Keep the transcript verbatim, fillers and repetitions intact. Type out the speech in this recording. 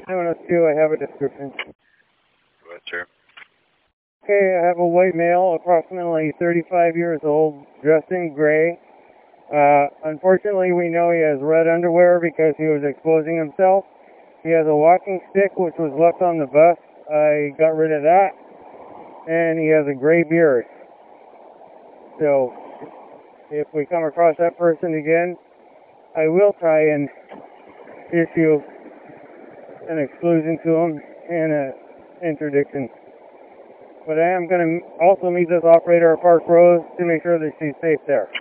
seven oh two, I have a description. Go ahead, sir. Okay, I have a white male, approximately thirty-five years old, dressed in gray. Uh, unfortunately, we know he has red underwear because he was exposing himself. He has a walking stick, which was left on the bus. I got rid of that. And he has a gray beard. So, if we come across that person again, I will try and issue an exclusion to him and an interdiction. But I am going to also meet this operator at Park Rose to make sure that she's safe there.